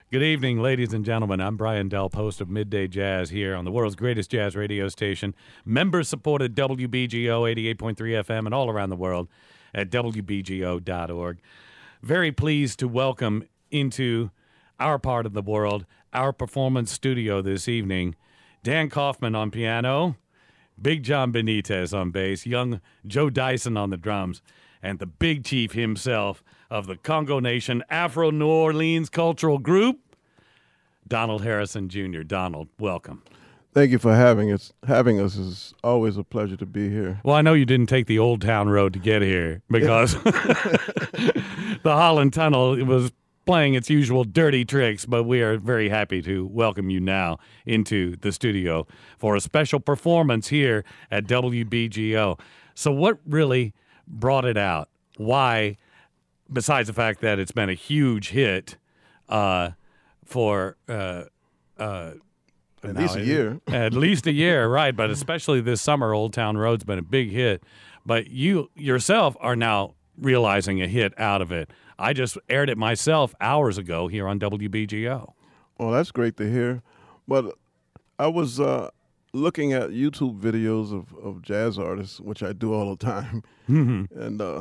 Good evening, ladies and gentlemen. I'm Brian Delp, host of Midday Jazz here on the world's greatest jazz radio station, member-supported WBGO 88.3 FM and all around the world at WBGO.org. Very pleased to welcome into our part of the world, our performance studio this evening, Dan Kaufman on piano, Big John Benitez on bass, young Joe Dyson on the drums, and the big chief himself of the Congo Nation Afro-New Orleans Cultural Group, Donald Harrison Jr. Donald, welcome. Thank you for having us. Having us is always a pleasure to be here. Well, I know you didn't take the Old Town Road to get here because the Holland Tunnel was playing its usual dirty tricks, but we are very happy to welcome you now into the studio for a special performance here at WBGO. So what really brought it out? Why, besides the fact that it's been a huge hit for at least a year. At least a year, right, but especially this summer, Old Town Road's been a big hit. But you yourself are now realizing a hit out of it. I just aired it myself hours ago here on WBGO. Well, that's great to hear. But I was looking at YouTube videos of jazz artists, which I do all the time. Mm-hmm. And the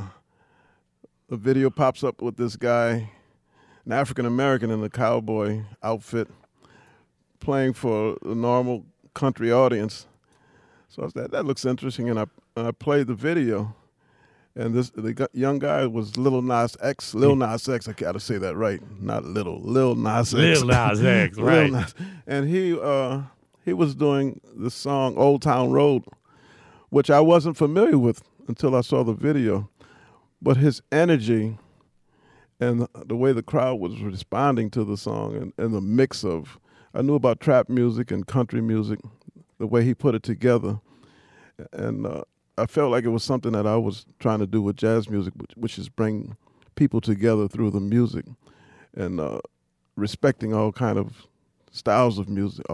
video pops up with this guy, an African-American in a cowboy outfit, playing for a normal country audience. So I said, that looks interesting, and I played the video. And the young guy was Lil Nas X. I got to say that right, not Lil Nas X. Lil Nas X, right. Lil Nas. And he was doing the song Old Town Road, which I wasn't familiar with until I saw the video. But his energy and the way the crowd was responding to the song and the mix of, I knew about trap music and country music, the way he put it together. And I felt like it was something that I was trying to do with jazz music, which is bring people together through the music and respecting all kinds of styles of music.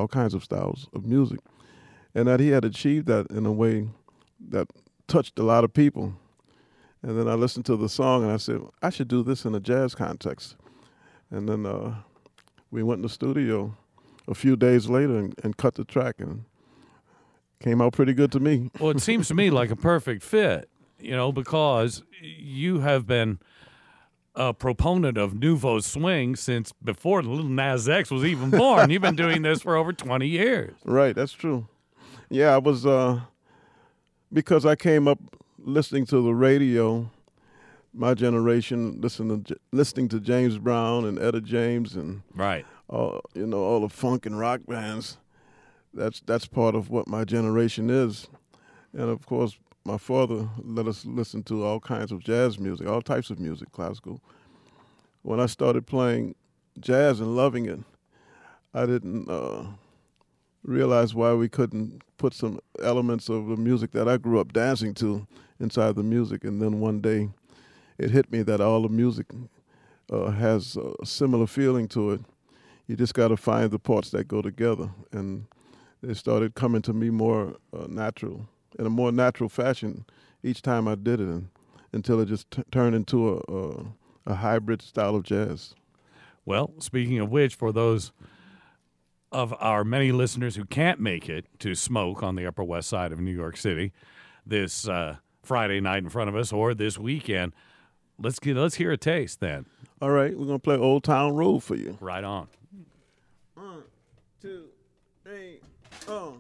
And that he had achieved that in a way that touched a lot of people. And then I listened to the song and I said, I should do this in a jazz context. And then we went in the studio a few days later and cut the track, and came out pretty good to me. Well, it seems to me like a perfect fit, because you have been a proponent of Nouveau Swing since before Lil Nas X was even born. You've been doing this for over 20 years. Right, that's true. Yeah, I was, because I came up listening to the radio, my generation, listening to James Brown and Etta James and right, all the funk and rock bands. That's part of what my generation is. And of course, my father let us listen to all kinds of jazz music, all types of music, classical. When I started playing jazz and loving it, I didn't realize why we couldn't put some elements of the music that I grew up dancing to inside the music. And then one day it hit me that all the music has a similar feeling to it. You just got to find the parts that go together. And it started coming to me more natural, in a more natural fashion each time I did it, until it just turned into a hybrid style of jazz. Well, speaking of which, for those of our many listeners who can't make it to Smoke on the Upper West Side of New York City this Friday night in front of us, or this weekend, let's hear a taste then. All right, we're going to play Old Town Road for you. Right on. 1, 2, 3, oh.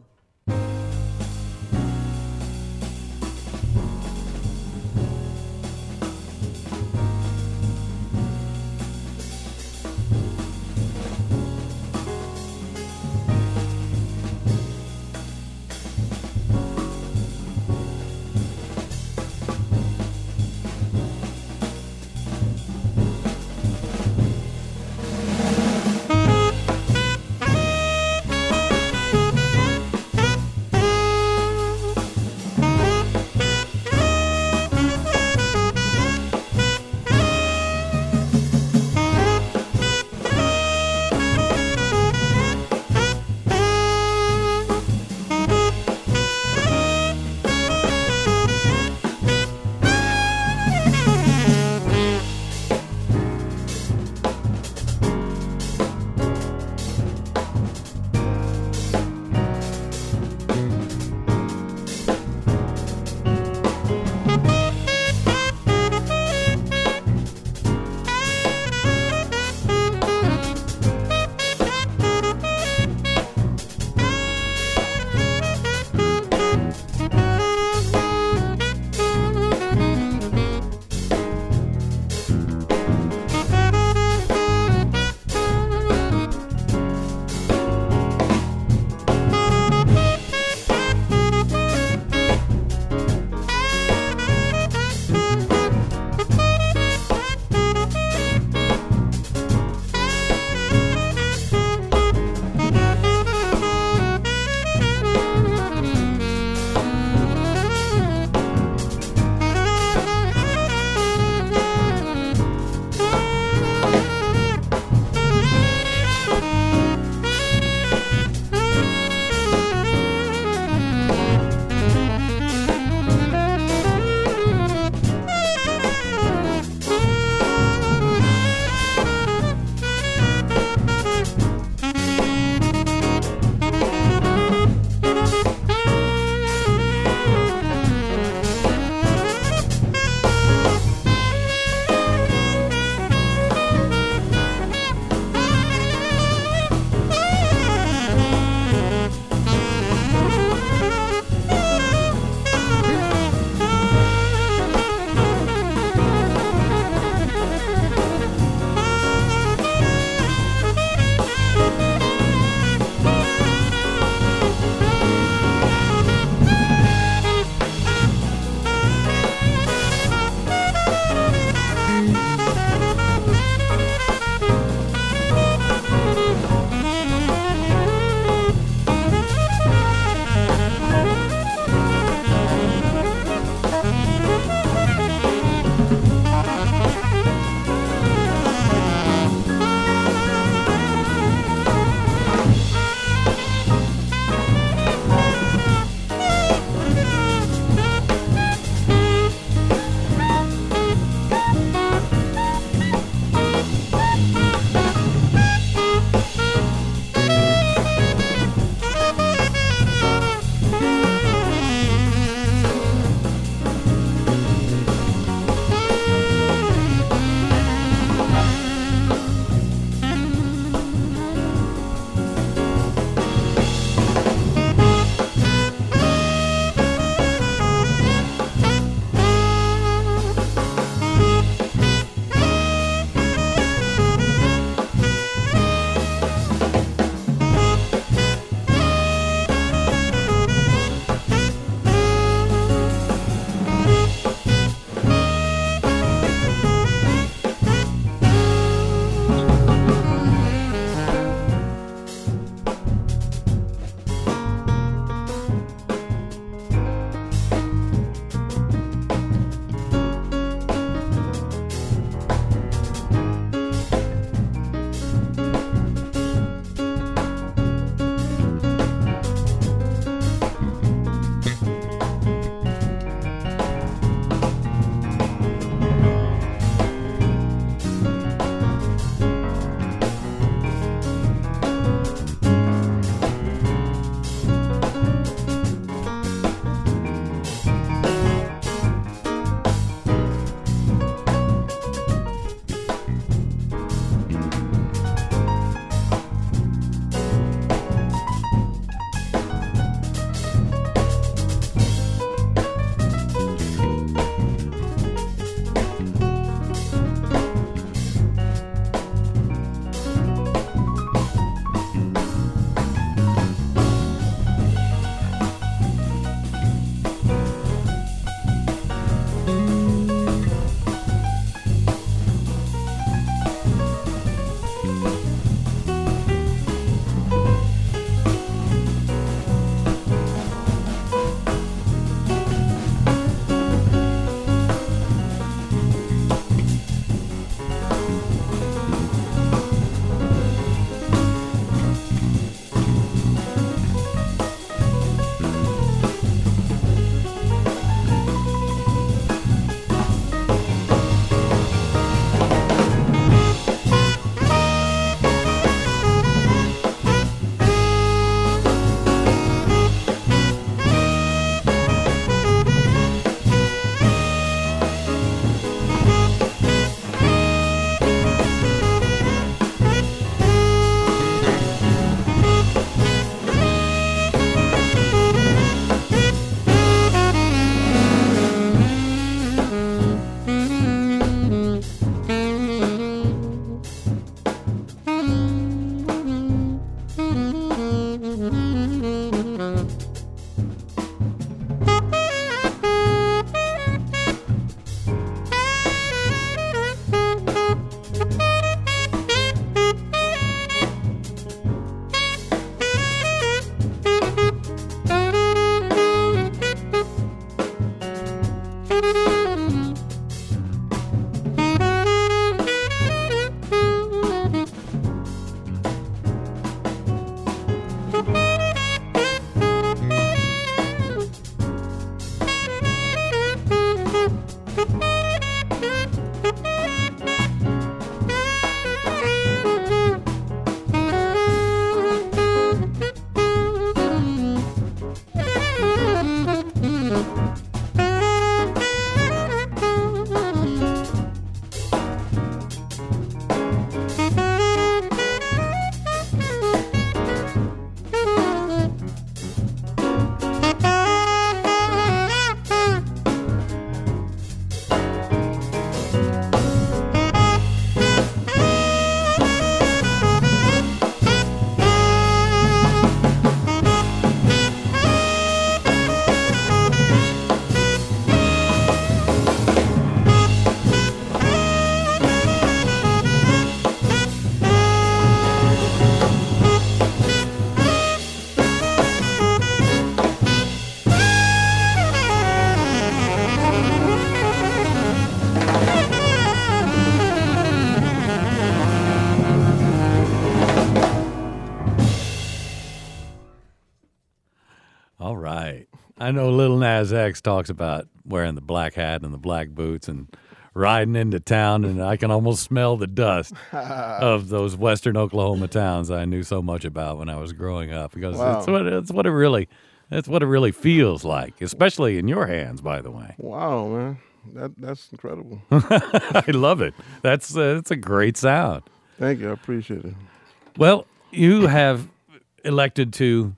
All right. I know Lil Nas X talks about wearing the black hat and the black boots and riding into town, and I can almost smell the dust of those western Oklahoma towns I knew so much about when I was growing up, because it's what it really feels like, especially in your hands, by the way. Wow, man. That's incredible. I love it. It's a great sound. Thank you. I appreciate it. Well, you have elected to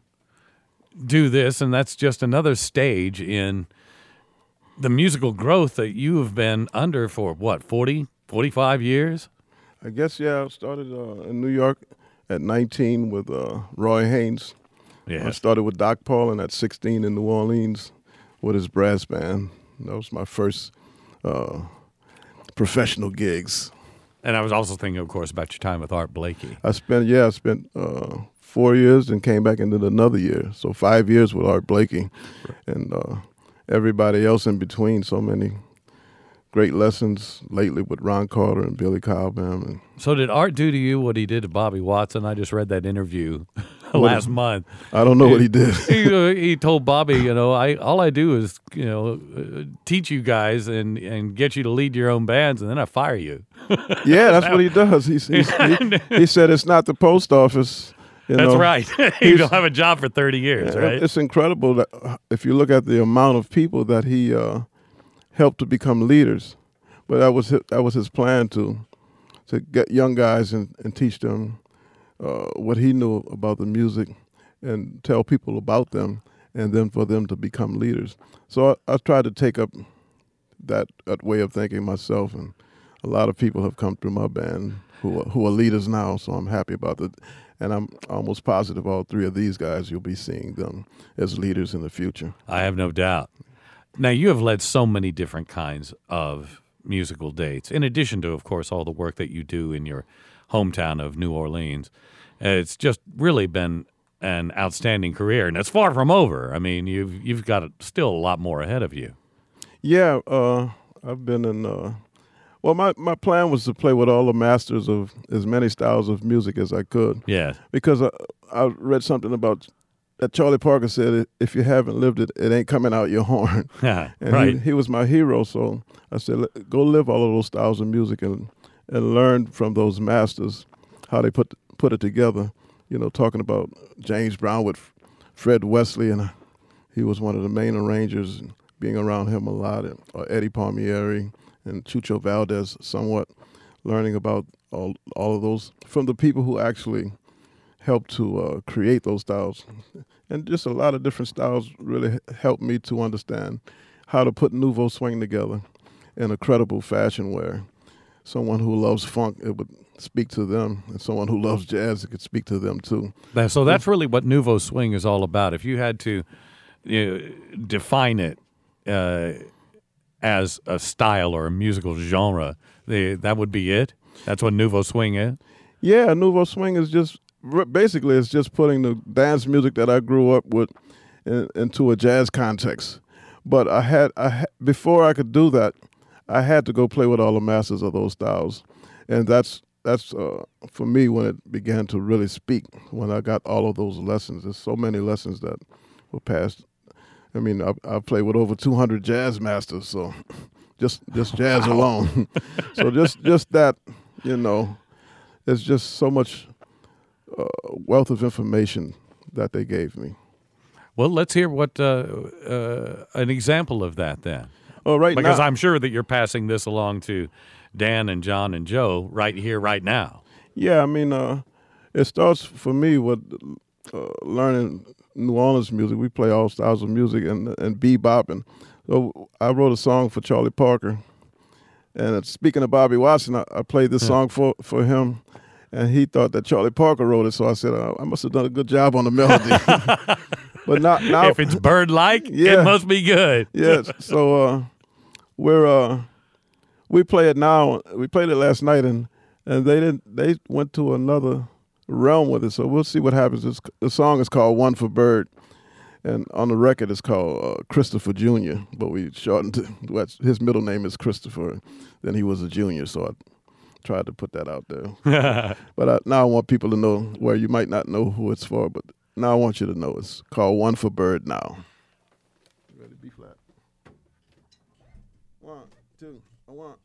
do this, and that's just another stage in the musical growth that you have been under for, 40, 45 years? I guess, yeah. I started in New York at 19 with Roy Haynes. Yes. I started with Doc Paulin at 16 in New Orleans with his brass band. That was my first professional gigs. And I was also thinking, of course, about your time with Art Blakey. I spent 4 years and came back and did another year. So 5 years with Art Blakey. And everybody else in between. So many great lessons lately with Ron Carter and Billy Cobham. So did Art do to you what he did to Bobby Watson? I just read that interview last month. I don't know what he did. He told Bobby, all I do is, teach you guys and get you to lead your own bands, and then I fire you. Yeah, that's what he does. He said it's not the post office. That's right. You don't have a job for 30 years, right? It's incredible that if you look at the amount of people that he helped to become leaders. But that was his plan to get young guys and teach them what he knew about the music and tell people about them, and then for them to become leaders. So I tried to take up that way of thinking myself, and a lot of people have come through my band who are leaders now, so I'm happy about that. And I'm almost positive all three of these guys, you'll be seeing them as leaders in the future. I have no doubt. Now, you have led so many different kinds of musical dates, in addition to, of course, all the work that you do in your hometown of New Orleans. It's just really been an outstanding career, and it's far from over. I mean, you've got still a lot more ahead of you. Yeah, I've been in... Well, my plan was to play with all the masters of as many styles of music as I could. Yeah. Because I read something about that Charlie Parker said, if you haven't lived it, it ain't coming out your horn. Yeah, and right. He was my hero, so I said, go live all of those styles of music and learn from those masters how they put it together. Talking about James Brown with Fred Wesley, and he was one of the main arrangers, and being around him a lot, or Eddie Palmieri and Chucho Valdez, somewhat learning about all of those from the people who actually helped to create those styles. And just a lot of different styles really helped me to understand how to put nouveau swing together in a credible fashion where someone who loves funk, it would speak to them, and someone who loves jazz, it could speak to them too. So that's really what nouveau swing is all about. If you had to define it as a style or a musical genre, that would be it? That's what nouveau swing is? Yeah, nouveau swing is just putting the dance music that I grew up with into a jazz context. But before I could do that, I had to go play with all the masters of those styles. And that's that's for me when it began to really speak. When I got all of those lessons, there's so many lessons that were passed. I mean, I played with over 200 jazz masters, so just jazz alone. So just that, you know, there's just so much wealth of information that they gave me. Well, let's hear what an example of that then. Oh, right because now, I'm sure that you're passing this along to Dan and John and Joe right here, right now. Yeah, I mean, it starts for me with learning New Orleans music. We play all styles of music and bebop. And so I wrote a song for Charlie Parker. And speaking of Bobby Watson, I played this song for him. And he thought that Charlie Parker wrote it. So I said, I must have done a good job on the melody. But now if it's bird-like, yeah, it must be good. Yes. So we play it now. We played it last night, and they went to another realm with it. So we'll see what happens. The song is called "One for Bird," and on the record it's called Christopher Jr. But we shortened it. His middle name is Christopher. Then he was a junior, so I tried to put that out there. But now I want people to know where you might not know who it's for, but now I want you to know it's called "One for Bird" now. Ready, B flat. 1, 2, 1,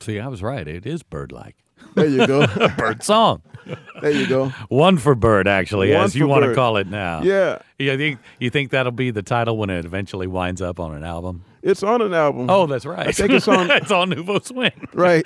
See, I was right. It is bird-like. There you go. Bird song. There you go. One for bird, actually, One as you for want to bird. call it now. Yeah, You think that'll be the title when it eventually winds up on an album? it's on an album. Oh, that's right. I think it's on. It's on Nouveau Swing. Right.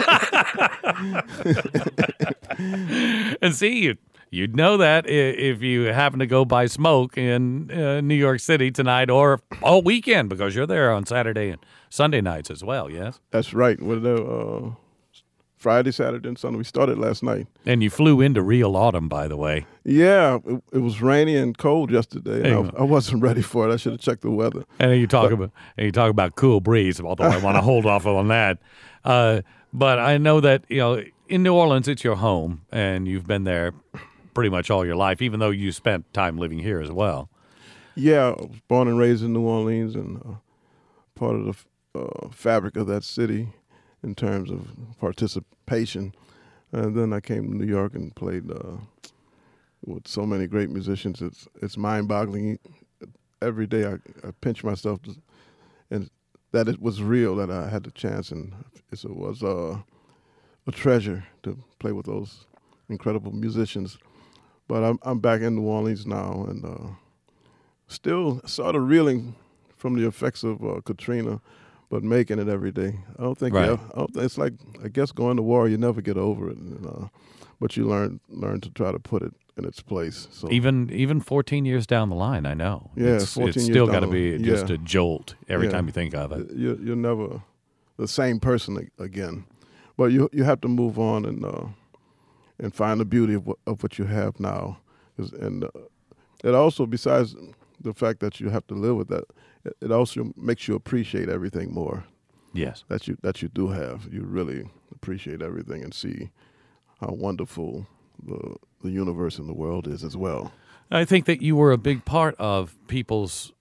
And see, you'd know that if you happen to go buy Smoke in New York City tonight or all weekend, because you're there on Saturday and Sunday nights as well, yes? That's right. With Friday, Saturday, and Sunday. We started last night. And you flew into real autumn, by the way. Yeah, it was rainy and cold yesterday, and I wasn't ready for it. I should have checked the weather. And you talk about cool breeze, although I want to hold off on that. But I know that in New Orleans, it's your home, and you've been there pretty much all your life, even though you spent time living here as well. Yeah, I was born and raised in New Orleans, and part of the fabric of that city in terms of participation. And then I came to New York and played with so many great musicians. It's mind-boggling. Every day I pinch myself, and that it was real, that I had the chance, and it was a treasure to play with those incredible musicians. But I'm back in New Orleans now, and still sort of reeling from the effects of Katrina, but making it every day. I don't think it's like, I guess, going to war. You never get over it, but you learn to try to put it in its place. So even 14 years down the line, I know. Yeah, it's 14 years still down got to the- be just yeah. a jolt every Yeah. time you think of it. You're never the same person again, but you have to move on and find the beauty of what you have now. And it also, besides the fact that you have to live with that, it also makes you appreciate everything more Yes. that you do have. You really appreciate everything and see how wonderful the universe and the world is as well. I think that you were a big part of people's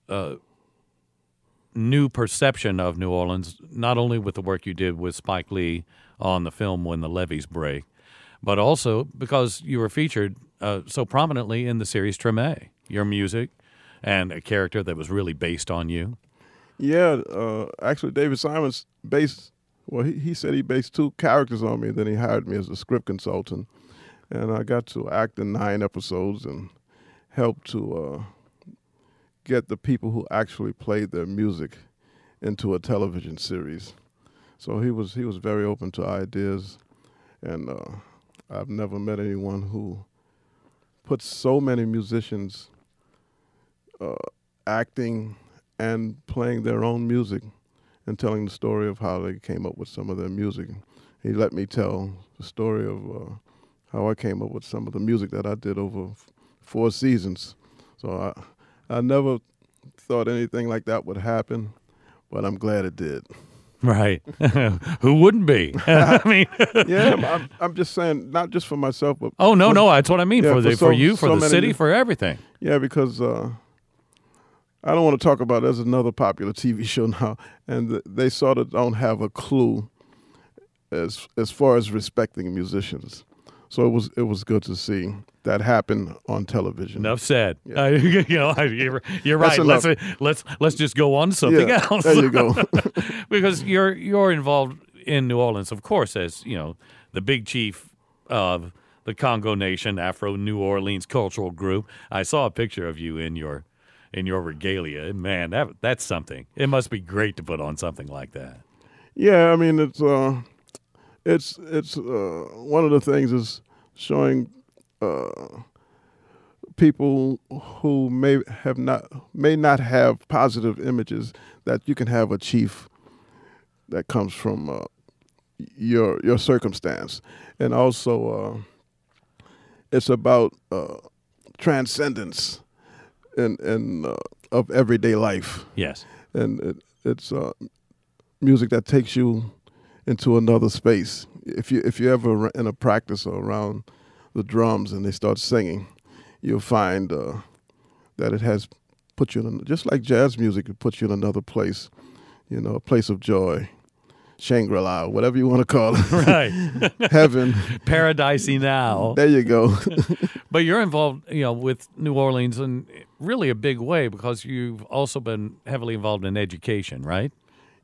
new perception of New Orleans, not only with the work you did with Spike Lee on the film When the Levees Break, but also because you were featured so prominently in the series Treme, your music and a character that was really based on you. Yeah, actually, David Simons he said he based 2 characters on me, then he hired me as a script consultant. And I got to act in 9 episodes and help to get the people who actually played their music into a television series. So he was very open to ideas, and I've never met anyone who put so many musicians acting and playing their own music and telling the story of how they came up with some of their music. He let me tell the story of how I came up with some of the music that I did over 4 seasons. So I never thought anything like that would happen, but I'm glad it did. Right. Who wouldn't be? I mean, Yeah, I'm just saying, not just for myself, but oh no, that's what I mean Yeah, for you, for so the many- city, for everything. yeah, because I don't want to talk about. There's another popular TV show now, and they sort of don't have a clue as far as respecting musicians. So it was good to see that happen on television. Enough said. Yeah. You're right. That's Let's just go on to something Yeah, else. there you go. Because you're involved in New Orleans, of course, as the big chief of the Congo Nation Afro New Orleans Cultural Group. I saw a picture of you in your regalia, and man, that's something. It must be great to put on something like that. Yeah, I mean it's one of the things is showing people who may not have positive images that you can have a chief that comes from your circumstance, and also it's about transcendence in of everyday life. Yes. And it's music that takes you into another space. If you ever in a practice or around the drums and they start singing, you'll find that it has put you in, just like jazz music, it puts you in another place, a place of joy, Shangri-La, whatever you want to call it, Right. heaven. Paradisey now. There you go. But you're involved, with New Orleans in really a big way because you've also been heavily involved in education, right?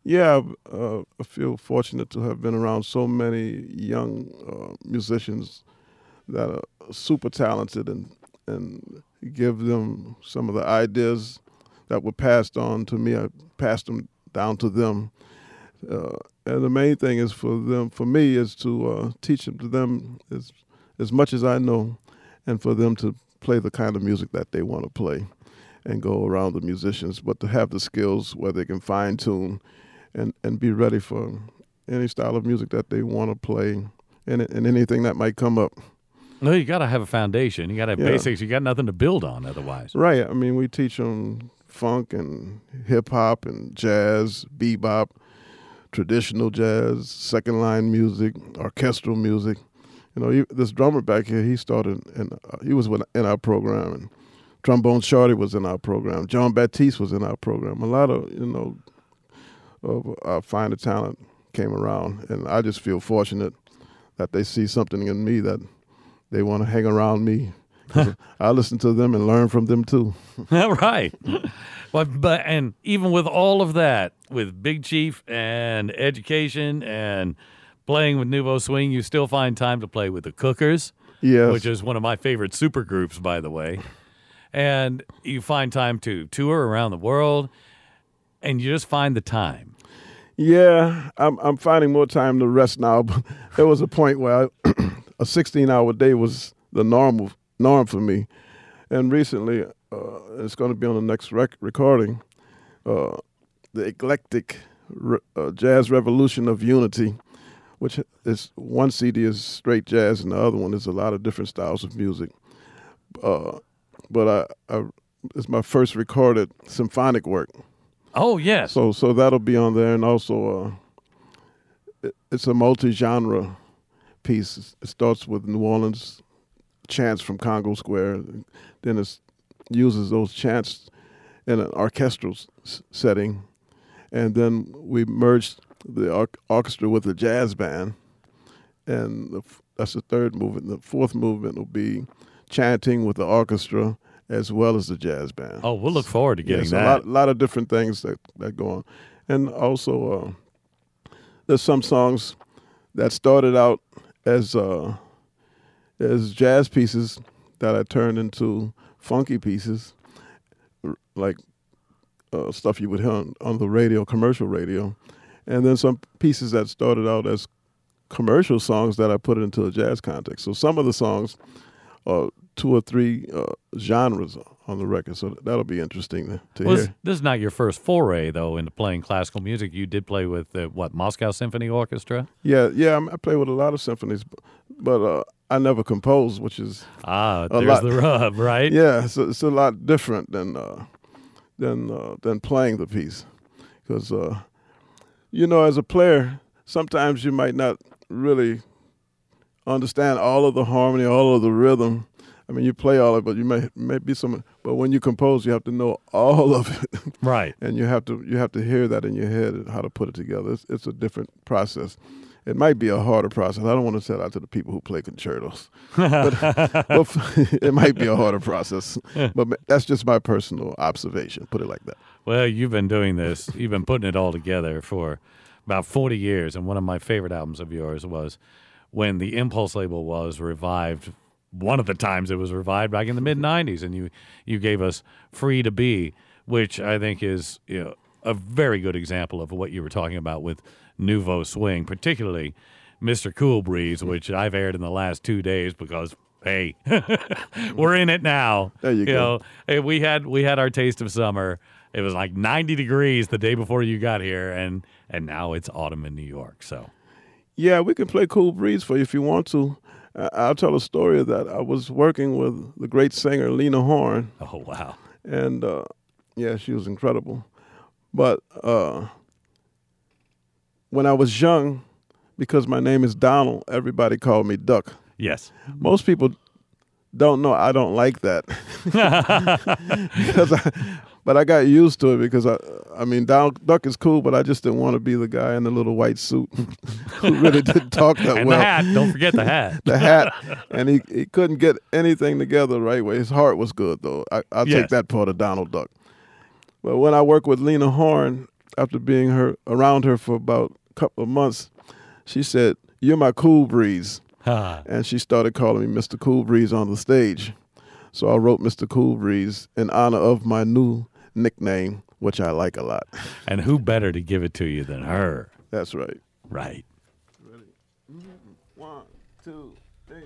Yeah, I feel fortunate to have been around so many young musicians that are super talented and give them some of the ideas that were passed on to me. I passed them down to them. And the main thing is for me, is to teach them to them as much as I know, and for them to play the kind of music that they want to play and go around the musicians, but to have the skills where they can fine tune and be ready for any style of music that they want to play and anything that might come up. No, you got to have a foundation. You got to have basics. You got nothing to build on otherwise. Right. I mean, we teach them funk and hip hop and jazz, bebop, traditional jazz, second line music, orchestral music. You know, this drummer back here, he started he was in our program, and Trombone Shorty was in our program. John Baptiste was in our program. A lot of of our finer talent came around, and I just feel fortunate that they see something in me that they want to hang around me. I listen to them and learn from them too. Right. But and even with all of that, with Big Chief and education and playing with Nouveau Swing, you still find time to play with the Cookers, yes, which is one of my favorite super groups, by the way. And you find time to tour around the world, and you just find the time. Yeah, I'm finding more time to rest now. But there was a point where a 16-hour day was the norm for me. And recently, it's going to be on the next recording, the Eclectic Jazz Revolution of Unity, which is one CD is straight jazz and the other one is a lot of different styles of music. But it's my first recorded symphonic work. Oh, yes. So that'll be on there, and also it's a multi-genre piece. It starts with New Orleans chants from Congo Square, then it uses those chants in an orchestral setting, and then we merged the orchestra with the jazz band, and that's the third movement. The fourth movement will be chanting with the orchestra as well as the jazz band. Oh, we'll look forward to getting that. A lot of different things that go on. And also there's some songs that started out as jazz pieces that I turned into funky pieces, like stuff you would hear on the radio, commercial radio. And then some pieces that started out as commercial songs that I put into a jazz context. So some of the songs are 2 or 3 genres on the record, so that'll be interesting to hear. This is not your first foray, though, into playing classical music. You did play with, Moscow Symphony Orchestra? Yeah, I play with a lot of symphonies, but I never composed, which is there's the rub, right? Yeah, so it's a lot different than playing the piece, because as a player, sometimes you might not really understand all of the harmony, all of the rhythm. I mean, you play all of it, but you may be some. But when you compose, you have to know all of it, right? And you have to hear that in your head and how to put it together. It's a different process. It might be a harder process. I don't want to say that to the people who play concertos, but it might be a harder process. But that's just my personal observation. Put it like that. Well, you've been doing this. You've been putting it all together for about 40 years, and one of my favorite albums of yours was when the Impulse label was revived. One of the times it was revived back in the mid-'90s, and you gave us Free to Be, which I think is a very good example of what you were talking about with Nouveau Swing, particularly Mr. Cool Breeze, which I've aired in the last 2 days because, hey, we're in it now. There you go. Hey, we had our taste of summer. It was like 90 degrees the day before you got here, and now it's autumn in New York. So, yeah, we can play Cool Breeze for you if you want to. I'll tell a story that I was working with the great singer Lena Horne. Oh, wow. And, she was incredible. But when I was young, because my name is Donald, everybody called me Duck. Yes. Most people don't know I don't like that. But I got used to it because, Donald Duck is cool, but I just didn't want to be the guy in the little white suit who really didn't talk that and well. The hat. Don't forget the hat. The hat. And he couldn't get anything together the right way. His heart was good, though. I'll take that part of Donald Duck. But when I worked with Lena Horne, after being around her for about a couple of months, she said, "You're my cool breeze." And she started calling me Mr. Cool Breeze on the stage. So I wrote Mr. Cool Breeze in honor of my new nickname, which I like a lot. And who better to give it to you than her? That's right. Right. Ready? 1, 2, 3.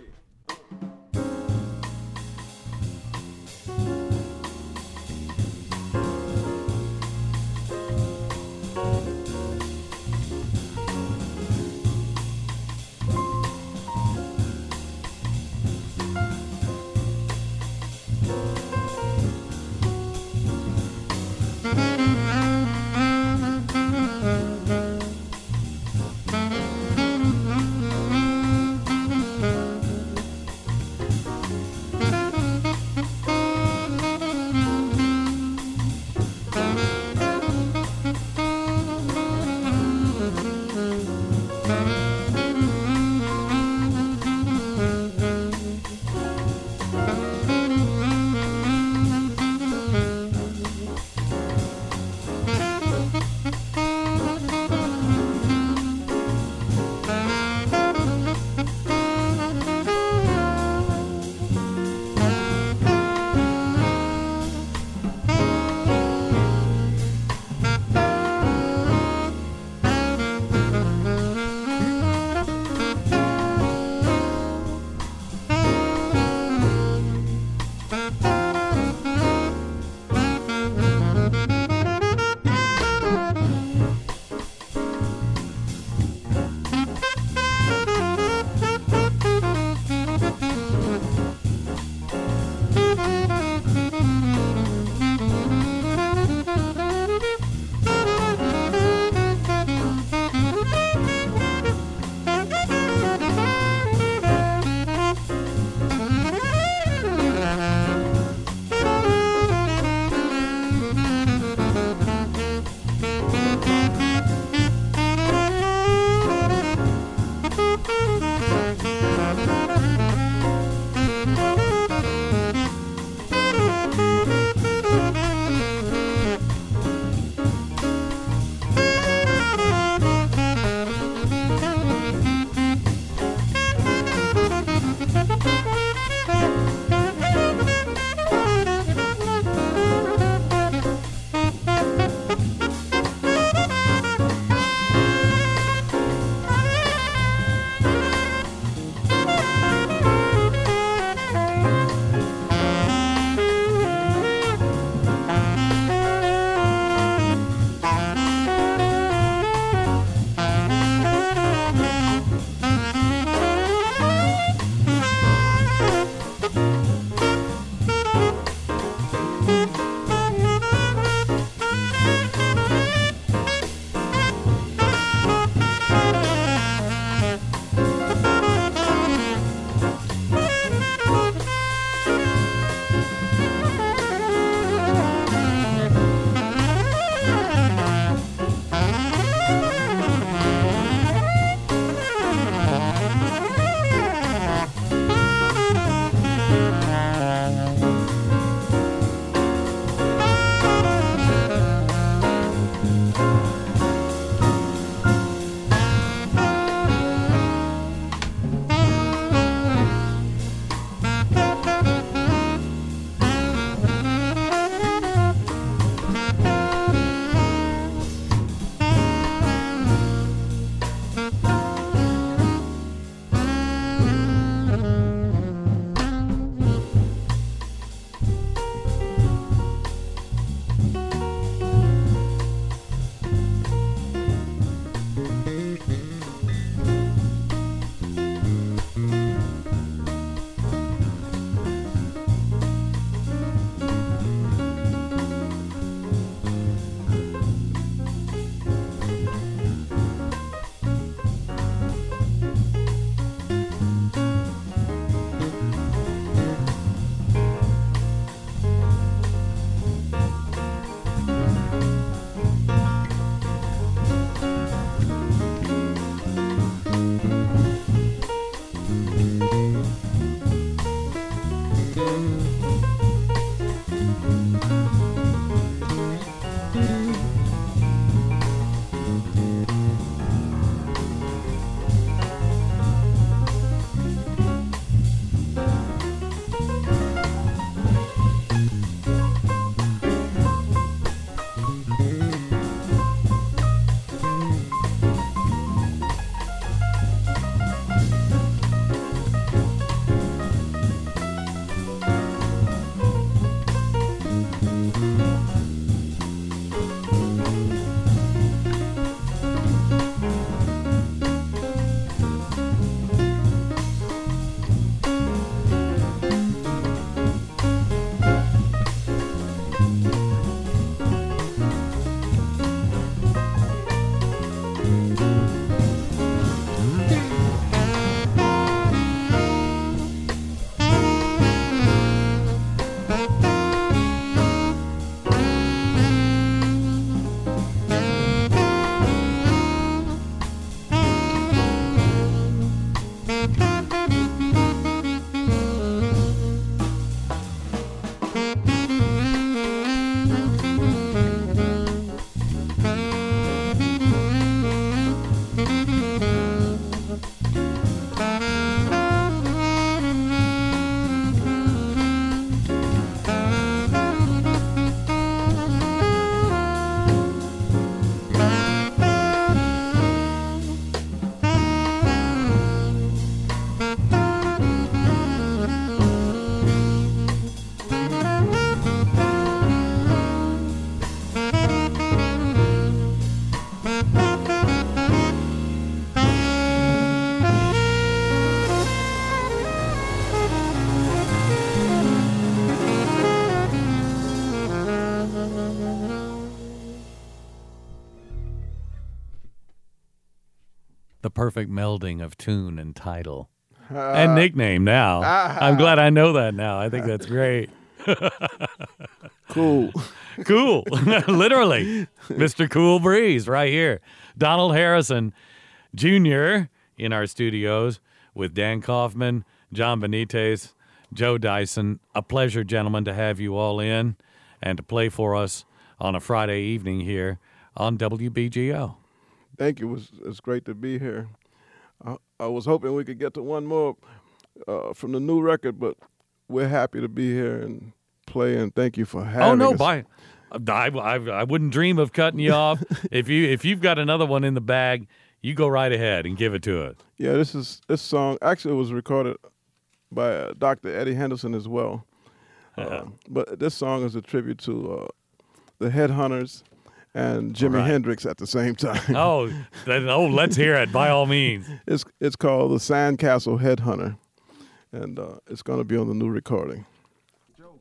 perfect melding of tune and title and nickname now. I'm glad I know that now. I think that's great. Cool. Cool. Literally. Mr. Cool Breeze right here. Donald Harrison Jr. in our studios with Dan Kaufman, John Benitez, Joe Dyson. A pleasure, gentlemen, to have you all in and to play for us on a Friday evening here on WBGO. Thank you. It's great to be here. I was hoping we could get to one more from the new record, but we're happy to be here and play, and thank you for having us. I wouldn't dream of cutting you off. If you've got another one in the bag, you go right ahead and give it to us. Yeah, this song actually was recorded by Dr. Eddie Henderson as well. But this song is a tribute to the Headhunters and Jimi Hendrix at the same time. Let's hear it by all means. It's called the Sandcastle Headhunter, and it's going to be on the new recording. Joe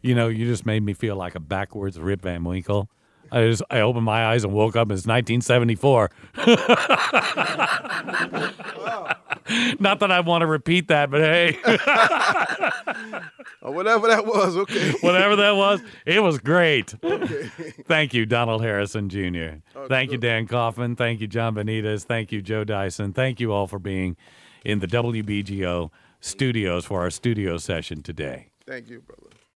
You know, you just made me feel like a backwards Rip Van Winkle. I opened my eyes and woke up. It's 1974. Not that I want to repeat that, but hey. Or whatever that was, okay. Whatever that was, it was great. Okay. Thank you, Donald Harrison Jr. Okay, Thank you, good. Dan Kaufman. Thank you, John Benitez. Thank you, Joe Dyson. Thank you all for being in the WBGO studios for our studio session today. Thank you, brother.